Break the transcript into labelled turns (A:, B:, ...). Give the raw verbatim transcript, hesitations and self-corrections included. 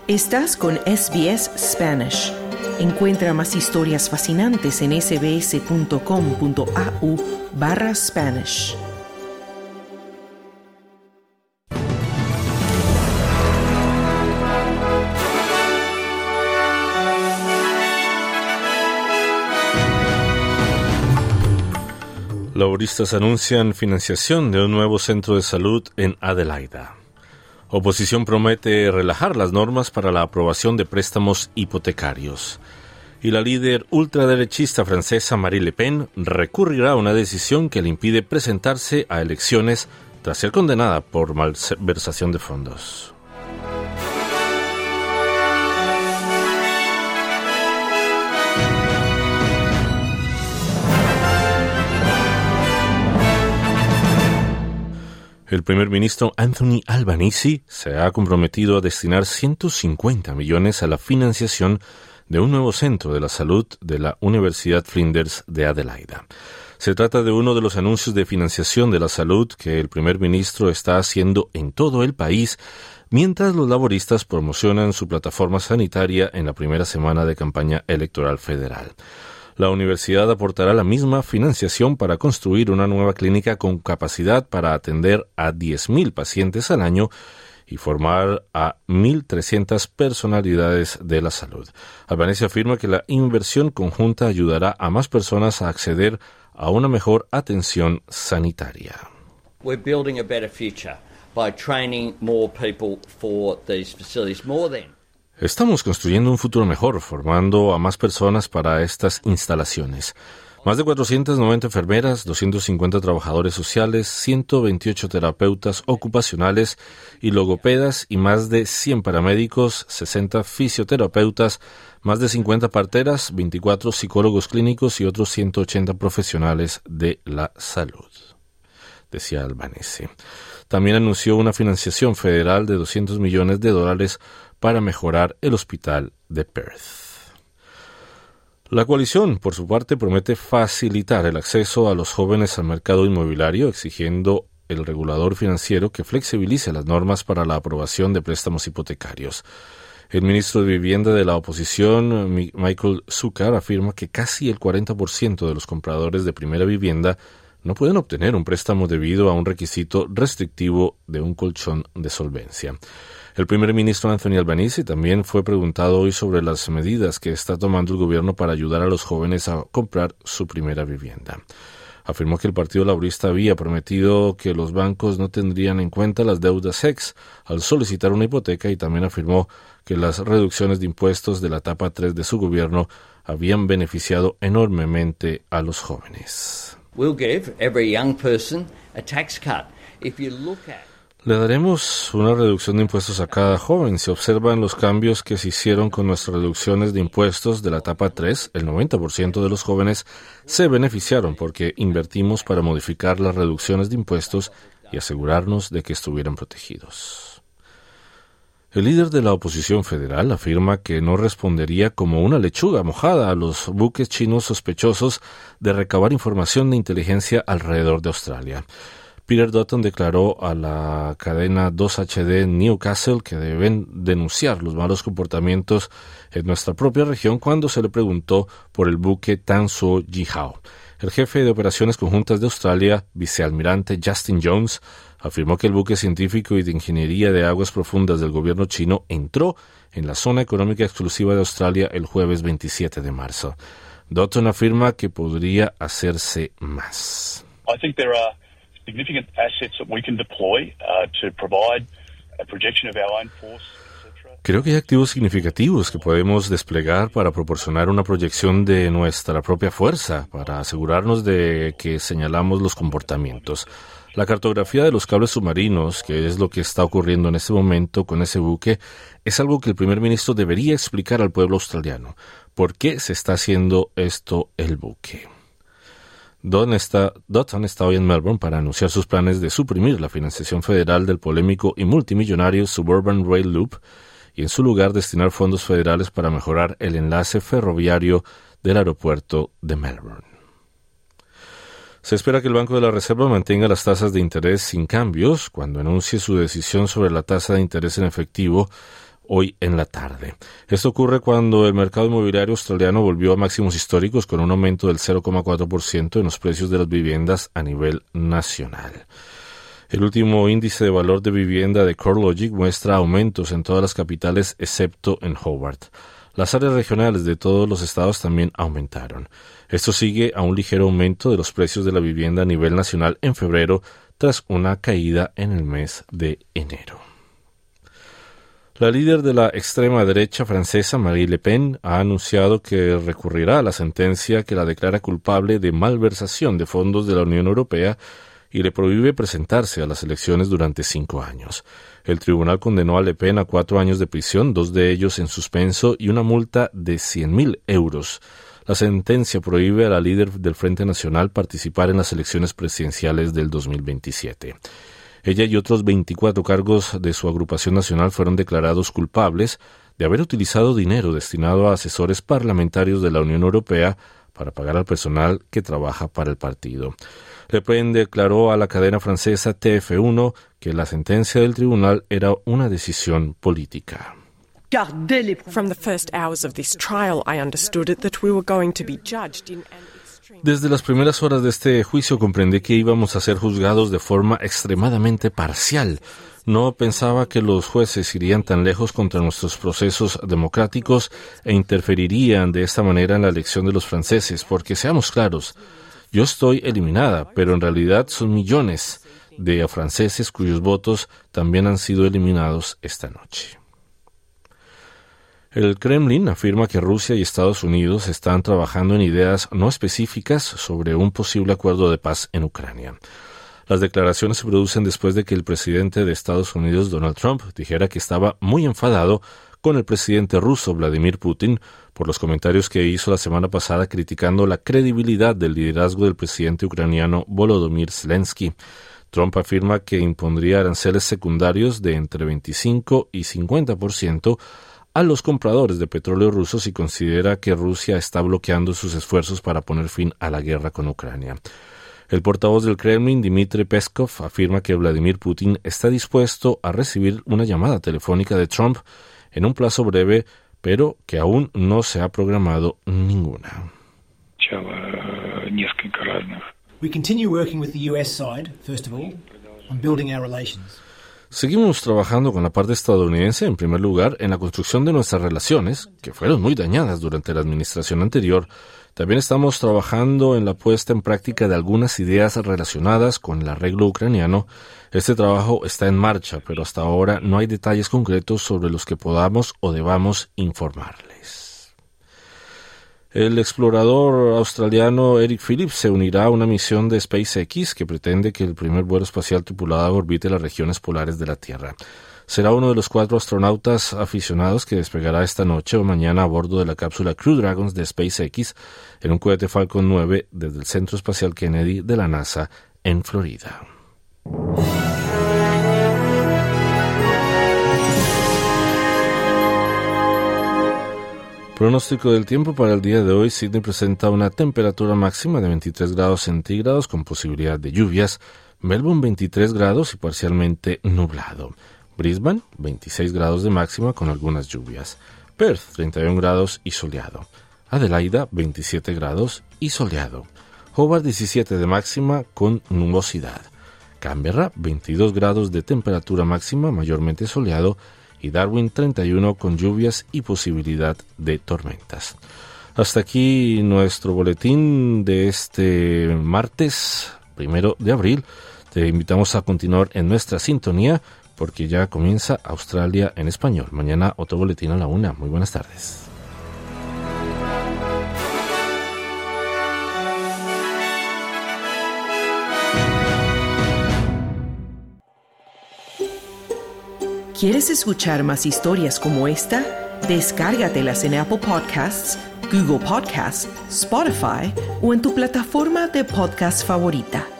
A: Estás con S B S Spanish. Encuentra más historias fascinantes en sbs.com.au barra Spanish.
B: Laboristas anuncian financiación de un nuevo centro de salud en Adelaida. Oposición promete relajar las normas para la aprobación de préstamos hipotecarios. Y la líder ultraderechista francesa Marine Le Pen recurrirá a una decisión que le impide presentarse a elecciones tras ser condenada por malversación de fondos. El primer ministro Anthony Albanese se ha comprometido a destinar ciento cincuenta millones a la financiación de un nuevo centro de la salud de la Universidad Flinders de Adelaida. Se trata de uno de los anuncios de financiación de la salud que el primer ministro está haciendo en todo el país, mientras los laboristas promocionan su plataforma sanitaria en la primera semana de campaña electoral federal. La universidad aportará la misma financiación para construir una nueva clínica con capacidad para atender a diez mil pacientes al año y formar a mil trescientas personalidades de la salud. Albanese afirma que la inversión conjunta ayudará a más personas a acceder a una mejor atención sanitaria.
C: We're building a better future by training more people for these facilities, more than
B: Estamos construyendo un futuro mejor, formando a más personas para estas instalaciones. Más de cuatrocientas noventa enfermeras, doscientos cincuenta trabajadores sociales, ciento veintiocho terapeutas ocupacionales y logopedas y más de cien paramédicos, sesenta fisioterapeutas, más de cincuenta parteras, veinticuatro psicólogos clínicos y otros ciento ochenta profesionales de la salud, decía Albanese. También anunció una financiación federal de doscientos millones de dólares para mejorar el hospital de Perth. La coalición, por su parte, promete facilitar el acceso a los jóvenes al mercado inmobiliario, exigiendo el regulador financiero que flexibilice las normas para la aprobación de préstamos hipotecarios. El ministro de Vivienda de la oposición, Michael Sukkar, afirma que casi el cuarenta por ciento de los compradores de primera vivienda no pueden obtener un préstamo debido a un requisito restrictivo de un colchón de solvencia. El primer ministro Anthony Albanese también fue preguntado hoy sobre las medidas que está tomando el gobierno para ayudar a los jóvenes a comprar su primera vivienda. Afirmó que el Partido Laborista había prometido que los bancos no tendrían en cuenta las deudas ex al solicitar una hipoteca y también afirmó que las reducciones de impuestos de la etapa tres de su gobierno habían beneficiado enormemente a los jóvenes.
C: We'll give every young person a tax cut. If you look at
B: Le daremos una reducción de impuestos a cada joven. Si observan los cambios que se hicieron con nuestras reducciones de impuestos de la etapa tres, el noventa por ciento de los jóvenes se beneficiaron porque invertimos para modificar las reducciones de impuestos y asegurarnos de que estuvieran protegidos. El líder de la oposición federal afirma que no respondería como una lechuga mojada a los buques chinos sospechosos de recabar información de inteligencia alrededor de Australia. Peter Dutton declaró a la cadena dos H D Newcastle que deben denunciar los malos comportamientos en nuestra propia región cuando se le preguntó por el buque Tan Suo Jihao. El jefe de operaciones conjuntas de Australia, vicealmirante Justin Jones, afirmó que el buque científico y de ingeniería de aguas profundas del gobierno chino entró en la zona económica exclusiva de Australia el jueves veintisiete de marzo. Dutton afirma que podría hacerse más.
D: I think there are significant assets that we can deploy uh, to provide a projection of our own force.
B: Creo que hay activos significativos que podemos desplegar para proporcionar una proyección de nuestra propia fuerza, para asegurarnos de que señalamos los comportamientos. La cartografía de los cables submarinos, que es lo que está ocurriendo en este momento con ese buque, es algo que el primer ministro debería explicar al pueblo australiano. ¿Por qué se está haciendo esto el buque? Dutton está, Dutton está hoy en Melbourne para anunciar sus planes de suprimir la financiación federal del polémico y multimillonario Suburban Rail Loop y en su lugar destinar fondos federales para mejorar el enlace ferroviario del aeropuerto de Melbourne. Se espera que el Banco de la Reserva mantenga las tasas de interés sin cambios cuando anuncie su decisión sobre la tasa de interés en efectivo hoy en la tarde. Esto ocurre cuando el mercado inmobiliario australiano volvió a máximos históricos con un aumento del cero coma cuatro por ciento en los precios de las viviendas a nivel nacional. El último índice de valor de vivienda de CoreLogic muestra aumentos en todas las capitales excepto en Hobart. Las áreas regionales de todos los estados también aumentaron. Esto sigue a un ligero aumento de los precios de la vivienda a nivel nacional en febrero, tras una caída en el mes de enero. La líder de la extrema derecha francesa, Marine Le Pen, ha anunciado que recurrirá a la sentencia que la declara culpable de malversación de fondos de la Unión Europea y le prohíbe presentarse a las elecciones durante cinco años. El tribunal condenó a Le Pen a cuatro años de prisión, dos de ellos en suspenso y una multa de cien mil euros. La sentencia prohíbe a la líder del Frente Nacional participar en las elecciones presidenciales del dos mil veintisiete. Ella y otros veinticuatro cargos de su agrupación nacional fueron declarados culpables de haber utilizado dinero destinado a asesores parlamentarios de la Unión Europea para pagar al personal que trabaja para el partido. Le Pen declaró a la cadena francesa T F uno que la sentencia del tribunal era una decisión política.
E: From the first hours of this trial, I understood it that we were going to be judged in an extreme...
B: Desde las primeras horas de este juicio comprendí que íbamos a ser juzgados de forma extremadamente parcial. No pensaba que los jueces irían tan lejos contra nuestros procesos democráticos e interferirían de esta manera en la elección de los franceses, porque seamos claros, yo estoy eliminada, pero en realidad son millones de franceses cuyos votos también han sido eliminados esta noche. El Kremlin afirma que Rusia y Estados Unidos están trabajando en ideas no específicas sobre un posible acuerdo de paz en Ucrania. Las declaraciones se producen después de que el presidente de Estados Unidos, Donald Trump, dijera que estaba muy enfadado con el presidente ruso, Vladimir Putin, por los comentarios que hizo la semana pasada criticando la credibilidad del liderazgo del presidente ucraniano Volodymyr Zelensky. Trump afirma que impondría aranceles secundarios de entre veinticinco y cincuenta por ciento a los compradores de petróleo rusos y considera que Rusia está bloqueando sus esfuerzos para poner fin a la guerra con Ucrania. El portavoz del Kremlin, Dmitry Peskov, afirma que Vladimir Putin está dispuesto a recibir una llamada telefónica de Trump en un plazo breve, pero que aún no se ha programado ninguna.
F: We continue working with the U S side, first of all, on building our relations.
B: Seguimos trabajando con la parte estadounidense, en primer lugar, en la construcción de nuestras relaciones, que fueron muy dañadas durante la administración anterior. También estamos trabajando en la puesta en práctica de algunas ideas relacionadas con el arreglo ucraniano. Este trabajo está en marcha, pero hasta ahora no hay detalles concretos sobre los que podamos o debamos informarles. El explorador australiano Eric Phillips se unirá a una misión de SpaceX que pretende que el primer vuelo espacial tripulado orbite las regiones polares de la Tierra. Será uno de los cuatro astronautas aficionados que despegará esta noche o mañana a bordo de la cápsula Crew Dragons de SpaceX en un cohete Falcon nueve desde el Centro Espacial Kennedy de la NASA en Florida. Pronóstico del tiempo para el día de hoy. Sydney presenta una temperatura máxima de veintitrés grados centígrados con posibilidad de lluvias. Melbourne veintitrés grados y parcialmente nublado. Brisbane veintiséis grados de máxima con algunas lluvias. Perth treinta y un grados y soleado. Adelaida veintisiete grados y soleado. Hobart diecisiete de máxima con nubosidad. Canberra veintidós grados de temperatura máxima mayormente soleado. Y Darwin treinta y uno con lluvias y posibilidad de tormentas. Hasta aquí nuestro boletín de este martes primero de abril. Te invitamos a continuar en nuestra sintonía porque ya comienza Australia en español. Mañana otro boletín a la una. Muy buenas tardes.
A: ¿Quieres escuchar más historias como esta? Descárgatelas en Apple Podcasts, Google Podcasts, Spotify o en tu plataforma de podcast favorita.